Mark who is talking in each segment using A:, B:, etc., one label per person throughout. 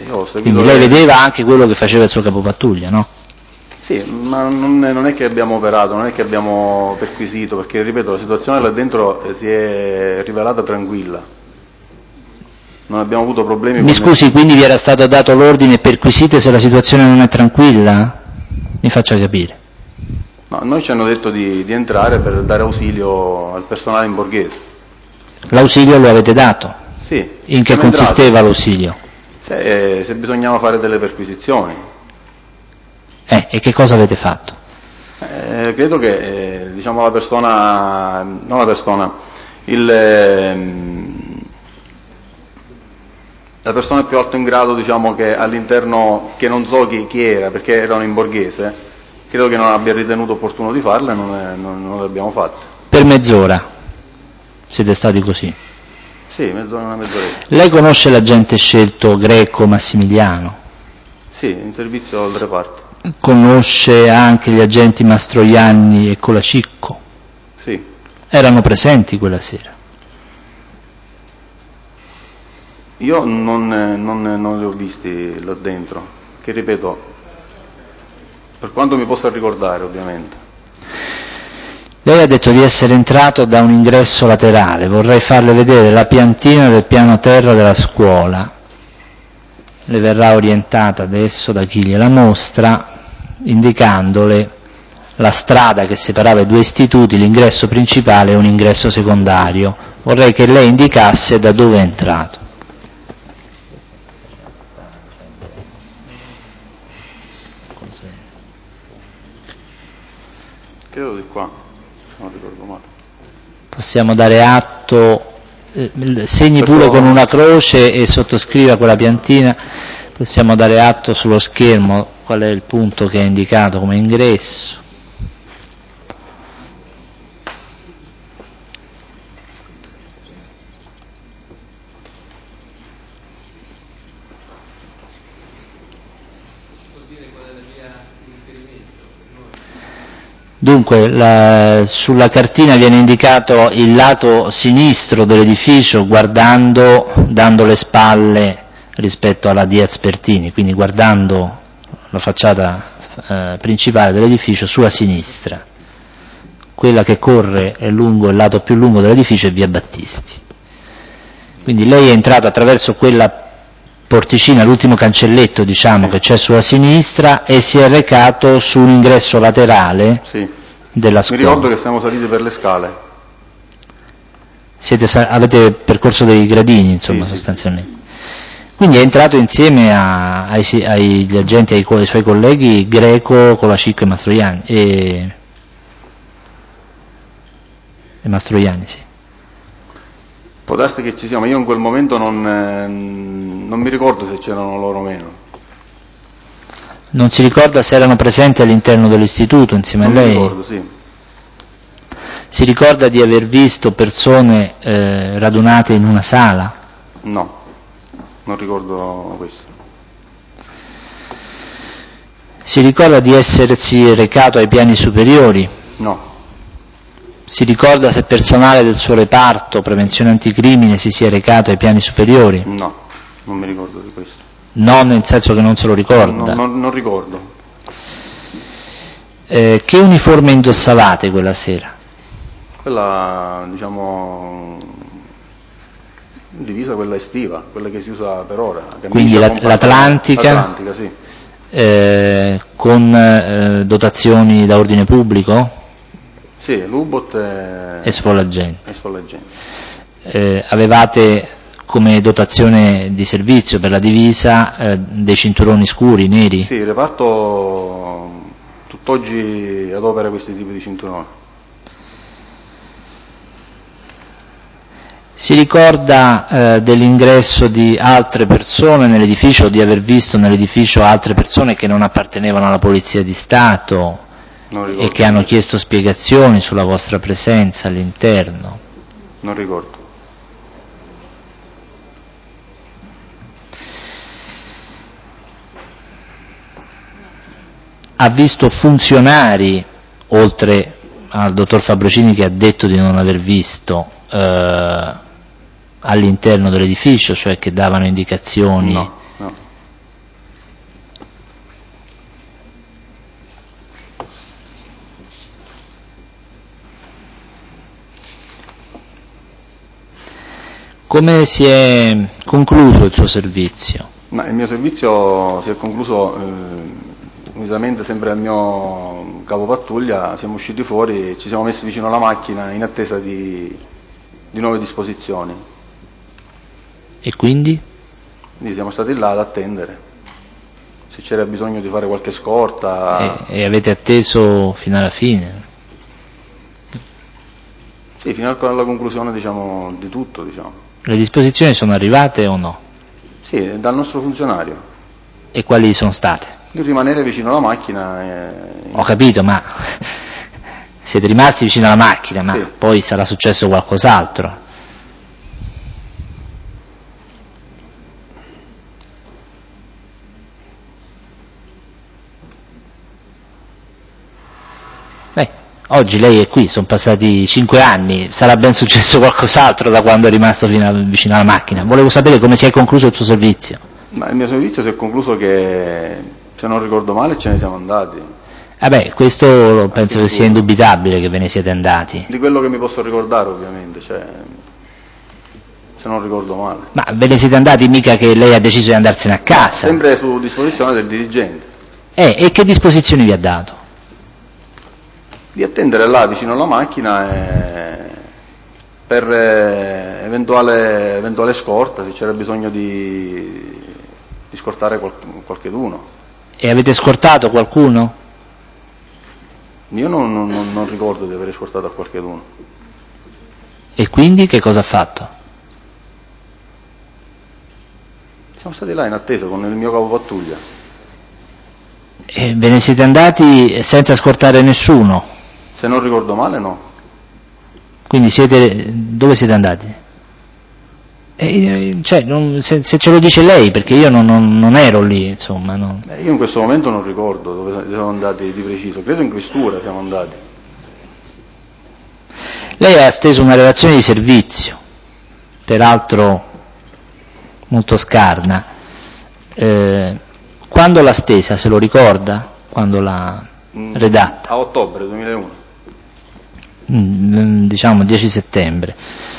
A: ho seguito.
B: Quindi lei vedeva anche quello che faceva il suo capopattuglia, no?
A: Sì, ma non è che abbiamo operato, non è che abbiamo perquisito, perché ripeto, la situazione là dentro si è rivelata tranquilla. Non abbiamo avuto problemi.
B: Mi scusi, quindi vi era stato dato l'ordine perquisite se la situazione non è tranquilla? Mi faccia capire.
A: No, noi ci hanno detto di entrare per dare ausilio al personale in borghese.
B: L'ausilio lo avete dato?
A: Sì.
B: In che consisteva l'ausilio?
A: Se bisognava fare delle perquisizioni.
B: E che cosa avete fatto?
A: Credo che diciamo la persona più alto in grado, diciamo, che all'interno, che non so chi era, perché erano in borghese, credo che non abbia ritenuto opportuno di farle, non le abbiamo fatte.
B: Per mezz'ora siete stati così?
A: Sì, una mezz'oretta.
B: Lei conosce l'agente scelto Greco Massimiliano?
A: Sì, in servizio al reparto.
B: Conosce anche gli agenti Mastroianni e Colacicco?
A: Sì.
B: Erano presenti quella sera?
A: Io non li ho visti là dentro, che ripeto, per quanto mi possa ricordare ovviamente.
B: Lei ha detto di essere entrato da un ingresso laterale, vorrei farle vedere la piantina del piano terra della scuola, le verrà orientata adesso da chi gliela mostra, indicandole la strada che separava i due istituti, l'ingresso principale e un ingresso secondario. Vorrei che lei indicasse da dove è entrato.
A: Credo di qua, se non ricordo male.
B: Possiamo dare atto, segni pure con una croce e sottoscriva quella piantina, possiamo dare atto sullo schermo qual è il punto che è indicato come ingresso. Dunque, sulla cartina viene indicato il lato sinistro dell'edificio dando le spalle rispetto alla Diaz Pertini, quindi guardando la facciata principale dell'edificio sulla sinistra. Quella che corre è lungo il lato più lungo dell'edificio è via Battisti. Quindi lei è entrato attraverso quella porticina, l'ultimo cancelletto, diciamo, che c'è sulla sinistra, e si è recato su un ingresso laterale della scuola.
A: Mi ricordo che siamo saliti per le scale.
B: Avete percorso dei gradini, insomma, sostanzialmente. Quindi è entrato insieme agli agenti, ai suoi colleghi Greco, Colacicco e Mastroianni. E Mastroianni, sì.
A: Può darsi che ci sia, ma io in quel momento non mi ricordo se c'erano loro o meno.
B: Non si ricorda se erano presenti all'interno dell'istituto insieme a lei?
A: Non mi ricordo, sì.
B: Si ricorda di aver visto persone radunate in una sala?
A: No, non ricordo questo.
B: Si ricorda di essersi recato ai piani superiori?
A: No.
B: Si ricorda se personale del suo reparto, prevenzione anticrimine, si sia recato ai piani superiori?
A: No, non mi ricordo di questo.
B: No, nel senso che non se lo ricorda?
A: Non ricordo.
B: Che uniforme indossavate quella sera?
A: Quella, diciamo, divisa, quella estiva, quella che si usa per ora.
B: Quindi l'Atlantica?
A: L'Atlantica, sì.
B: Con dotazioni da ordine pubblico?
A: Sì, l'Ubot
B: e sfollagenti.
A: Avevate
B: come dotazione di servizio per la divisa dei cinturoni scuri, neri?
A: Sì, il reparto tutt'oggi adopera questi tipi di cinturoni.
B: Si ricorda dell'ingresso di altre persone nell'edificio, o di aver visto nell'edificio altre persone che non appartenevano alla Polizia di Stato e che hanno chiesto spiegazioni sulla vostra presenza all'interno?
A: Non ricordo.
B: Ha visto funzionari, oltre al dottor Fabricini che ha detto di non aver visto, all'interno dell'edificio, cioè che davano indicazioni?
A: No.
B: Come si è concluso il suo servizio?
A: Ma il mio servizio si è concluso unitamente sempre al mio capo pattuglia, siamo usciti fuori e ci siamo messi vicino alla macchina in attesa di nuove disposizioni.
B: E quindi?
A: Quindi siamo stati là ad attendere. Se c'era bisogno di fare qualche scorta.
B: E avete atteso fino alla fine?
A: Sì, fino alla conclusione, diciamo, di tutto, diciamo.
B: Le disposizioni sono arrivate o no?
A: Sì, dal nostro funzionario.
B: E quali sono state?
A: Di rimanere vicino alla macchina.
B: Ho capito, ma siete rimasti vicino alla macchina, ma
A: sì.
B: Poi sarà successo qualcos'altro. Oggi lei è qui, sono passati 5 anni, sarà ben successo qualcos'altro da quando è rimasto vicino alla macchina. Volevo sapere come si è concluso il suo servizio.
A: Ma il mio servizio si è concluso che, se non ricordo male, ce ne siamo andati.
B: Questo penso che sia indubitabile che ve ne siete andati.
A: Di quello che mi posso ricordare, ovviamente, se non ricordo male.
B: Ma ve ne siete andati mica che lei ha deciso di andarsene a casa?
A: Sempre su disposizione del dirigente.
B: E che disposizioni vi ha dato?
A: Di attendere là vicino alla macchina per eventuale scorta, se c'era bisogno di scortare qualcheduno.
B: E avete scortato qualcuno?
A: Io non ricordo di aver scortato a qualcheduno.
B: E quindi che cosa ha fatto?
A: Siamo stati là in attesa con il mio capo pattuglia.
B: E ve ne siete andati senza scortare nessuno?
A: Se non ricordo male, no.
B: Quindi dove siete andati? Se ce lo dice lei, perché io non ero lì, insomma. No.
A: Io in questo momento non ricordo dove siamo andati di preciso, credo in questura siamo andati.
B: Lei ha steso una relazione di servizio, peraltro molto scarna. Quando l'ha stesa, se lo ricorda? Quando l'ha redatta?
A: A ottobre 2001.
B: Diciamo 10 settembre.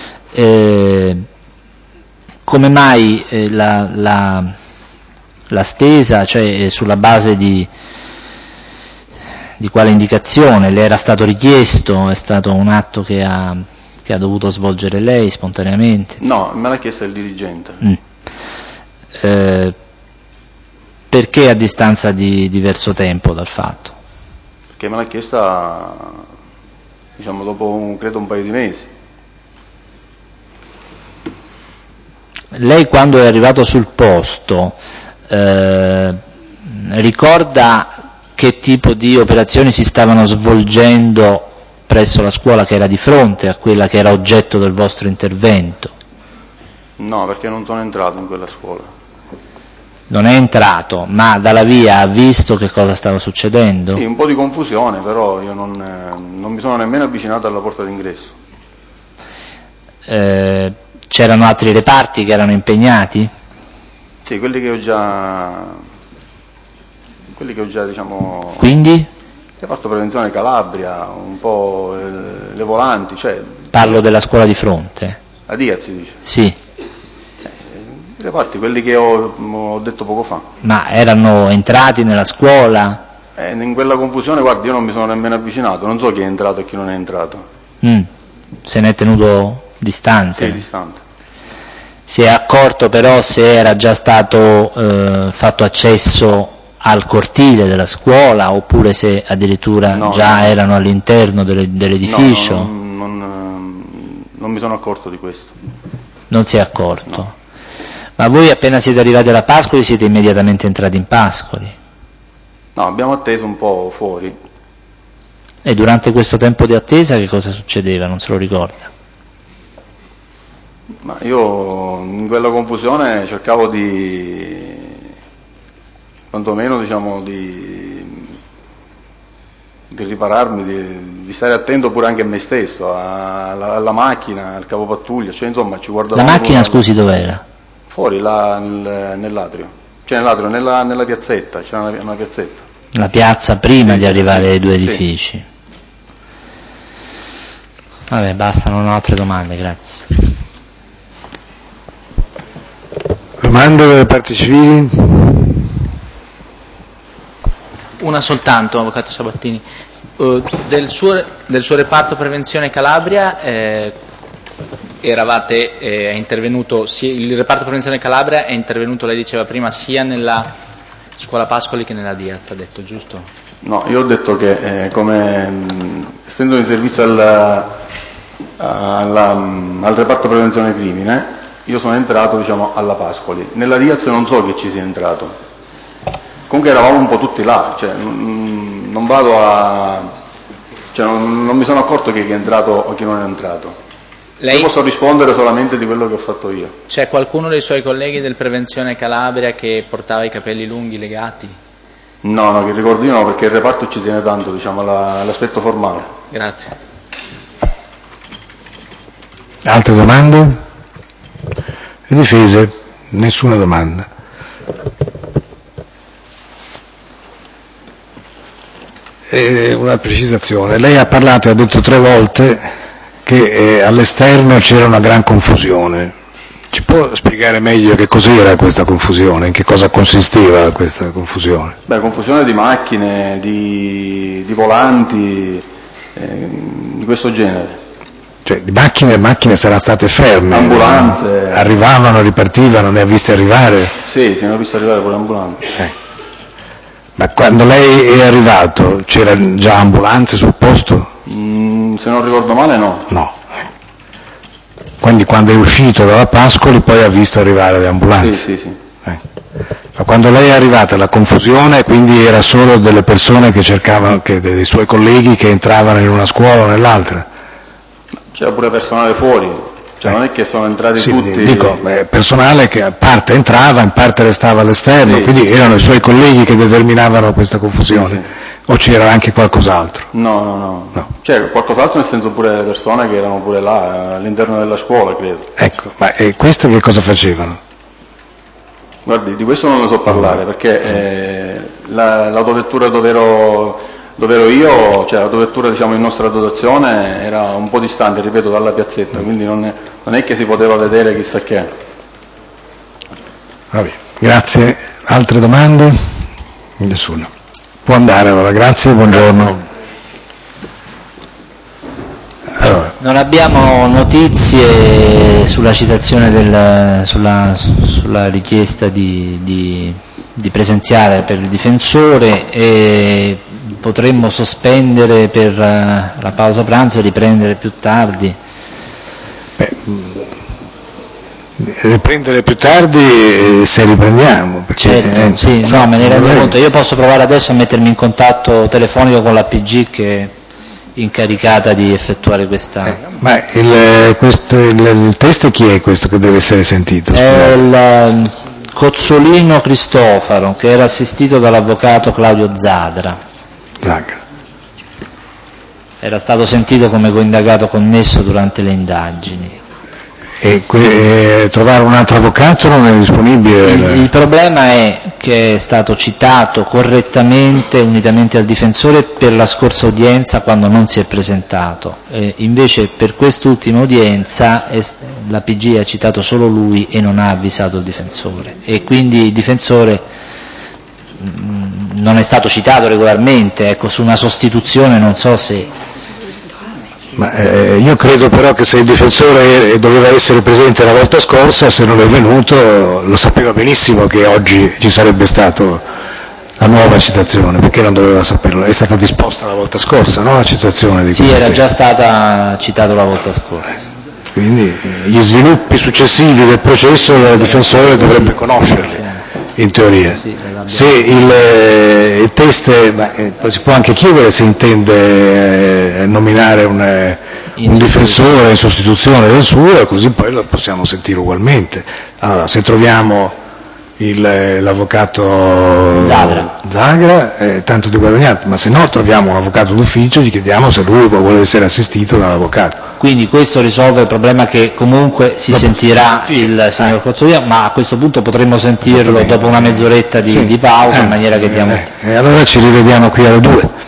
B: Come mai la stesa, cioè sulla base di quale indicazione? Le era stato richiesto? È stato un atto che ha dovuto svolgere lei spontaneamente?
A: No, me l'ha chiesto il dirigente.
B: Perché a distanza di diverso tempo dal fatto?
A: Perché me l'ha chiesta, diciamo, dopo credo un paio di mesi.
B: Lei quando è arrivato sul posto ricorda che tipo di operazioni si stavano svolgendo presso la scuola che era di fronte a quella che era oggetto del vostro intervento? No,
A: perché non sono entrato in quella scuola.
B: Non è entrato, ma dalla via ha visto che cosa stava succedendo?
A: Sì, un po' di confusione, però io non mi sono nemmeno avvicinato alla porta d'ingresso.
B: C'erano altri reparti che erano impegnati?
A: Sì, quelli che ho già diciamo.
B: Quindi?
A: Reparto prevenzione Calabria, un po' le volanti, cioè.
B: Parlo della scuola di fronte.
A: A Diaz si dice?
B: Sì.
A: I reparti, quelli che ho detto poco fa.
B: Ma erano entrati nella scuola?
A: In quella confusione, guardi, io non mi sono nemmeno avvicinato, non so chi è entrato e chi non è entrato.
B: Se ne è tenuto distante?
A: Sì, distante.
B: Si è accorto però se era già stato fatto accesso al cortile della scuola oppure se addirittura erano all'interno dell'edificio?
A: No, non mi sono accorto di questo.
B: Non si è accorto?
A: No.
B: Ma voi appena siete arrivati alla Pascoli siete immediatamente entrati in Pascoli?
A: No, abbiamo atteso un po' fuori.
B: E durante questo tempo di attesa che cosa succedeva? Non se lo ricorda?
A: Ma io in quella confusione cercavo quantomeno diciamo di ripararmi, di stare attento pure anche a me stesso, alla macchina, al capo pattuglia, cioè insomma ci guardavamo.
B: La macchina, scusi, dov'era?
A: Fuori, là nell'atrio, cioè nell'atrio, nella piazzetta, c'era una piazzetta.
B: La piazza prima di arrivare ai due edifici? Sì. Vabbè, basta, non ho altre domande, grazie.
C: Domande dalle parti civili?
B: Una soltanto, Avvocato Sabattini. Del suo reparto prevenzione Calabria è intervenuto, il reparto prevenzione Calabria è intervenuto, lei diceva prima, sia nella scuola Pascoli che nella Diaz, ha detto, giusto?
A: No, io ho detto che essendo in servizio al reparto prevenzione crimine, io sono entrato, diciamo, alla Pascoli. Nella Diaz non so che ci sia entrato. Comunque eravamo un po' tutti là, cioè non vado a... cioè non mi sono accorto chi è entrato o chi non è entrato. Io posso rispondere solamente di quello che ho fatto io.
B: C'è qualcuno dei suoi colleghi del Prevenzione Calabria che portava i capelli lunghi legati?
A: No, che ricordi no, perché il reparto ci tiene tanto, diciamo, all'aspetto formale.
B: Grazie.
C: Altre domande? Le difese? Nessuna domanda. Una precisazione. Lei ha parlato e ha detto 3 volte che all'esterno c'era una gran confusione. Ci può spiegare meglio che cos'era questa confusione, in che cosa consisteva questa confusione?
A: Confusione di macchine, di volanti, di questo genere.
C: Cioè di macchine saranno state ferme,
A: ambulanze,
C: arrivavano, ripartivano, ne ha viste arrivare?
A: Sì, ne ho visto arrivare pure ambulanze.
C: Ma quando lei è arrivato c'erano già ambulanze sul posto?
A: Se non ricordo male no.
C: No. Quindi quando è uscito dalla Pascoli poi ha visto arrivare le ambulanze?
A: Sì.
C: Ma quando lei è arrivata la confusione quindi era solo delle persone che cercavano, dei suoi colleghi che entravano in una scuola o nell'altra?
A: C'era pure personale fuori, cioè non è che sono entrati tutti...
C: Dico, personale che a parte entrava, in parte restava all'esterno, quindi erano i suoi colleghi che determinavano questa confusione, o c'era anche qualcos'altro?
A: No. C'è qualcos'altro nel senso pure le persone che erano pure là, all'interno della scuola, credo.
C: Ecco, ma queste che cosa facevano?
A: Guardi, di questo non ne so parlare, perché l'autovettura dove ero io, cioè l'autovettura diciamo in nostra dotazione era un po' distante, ripeto, dalla piazzetta, quindi non è che si poteva vedere chissà che.
C: Va bene, grazie. Altre domande? Nessuno. Può andare allora, grazie, buongiorno. Allora.
B: Non abbiamo notizie sulla citazione sulla richiesta di presenziare per il difensore e potremmo sospendere per la pausa pranzo e riprendere più tardi.
C: Riprendere più tardi se riprendiamo. Perché,
B: certo, sì, no, me ne rendo conto. Io posso provare adesso a mettermi in contatto telefonico con la PG che è incaricata di effettuare questa...
C: Ma il test chi è questo che deve essere sentito?
B: È il Cozzolino Cristofaro, che era assistito dall'avvocato Claudio Zadra. Era stato sentito come coindagato connesso durante le indagini.
C: Trovare un altro avvocato non è disponibile?
B: Il problema è che è stato citato correttamente unitamente al difensore per la scorsa udienza quando non si è presentato, invece per quest'ultima udienza la PG ha citato solo lui e non ha avvisato il difensore e quindi il difensore non è stato citato regolarmente, ecco, su una sostituzione non so se...
C: io credo però che se il difensore doveva essere presente la volta scorsa, se non è venuto, lo sapeva benissimo che oggi ci sarebbe stata la nuova citazione, perché non doveva saperlo? È stata disposta la volta scorsa, no? La citazione di
B: Sì, era già stata citata la volta scorsa.
C: Quindi gli sviluppi successivi del processo il difensore dovrebbe conoscerli, in teoria. Se il test, si può anche chiedere se intende nominare un difensore in sostituzione del suo e così poi lo possiamo sentire ugualmente. Allora, se troviamo l'avvocato Zagra, tanto di guadagnato, ma se no troviamo un avvocato d'ufficio, gli chiediamo se lui vuole essere assistito dall'avvocato.
B: Quindi questo risolve il problema che comunque si sentirà il signor Cozzolino, ma a questo punto potremmo sentirlo dopo una mezz'oretta di pausa, in maniera che diamo...
C: E allora ci rivediamo qui alle 2.